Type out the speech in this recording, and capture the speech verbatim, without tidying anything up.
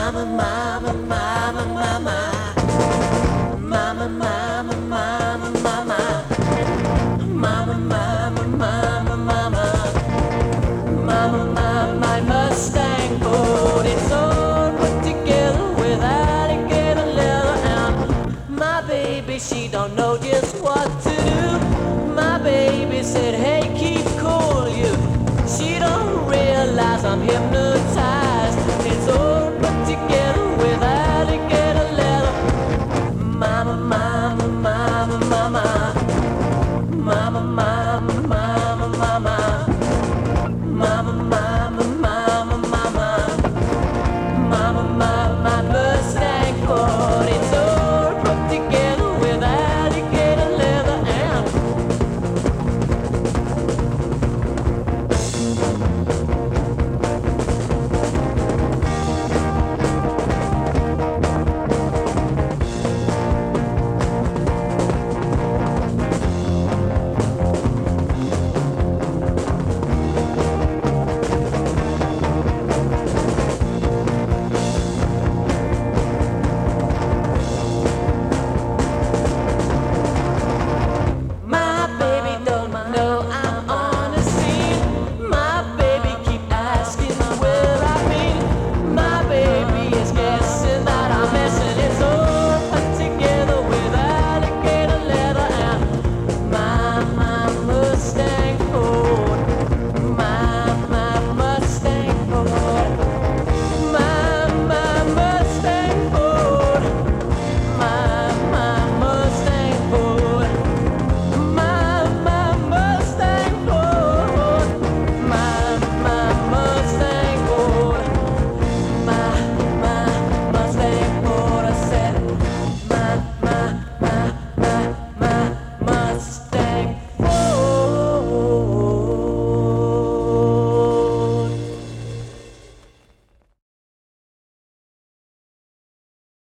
Mama, mama, mama, mama. Mama, mama, mama, mama. Mama, mama, mama, mama. Mama, mama, my Mustang boat. It's all put together with alligator leather. And my baby, she don't know just what to do. My baby said, hey, keep cool, you. She don't realize I'm hypnotized. It's all put together with alligator leather. Mama, mama, mama, mama. Mama, mama, mama, mama.